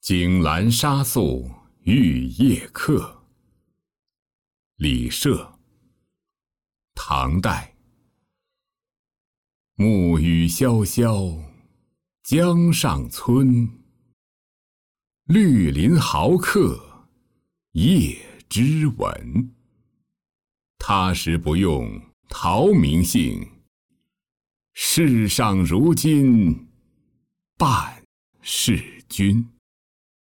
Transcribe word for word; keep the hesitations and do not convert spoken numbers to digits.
井栏沙宿玉叶客，李涉，唐代。暮雨潇潇江上春，绿林豪客夜之闻。他时不用陶名姓，世上如今半是君。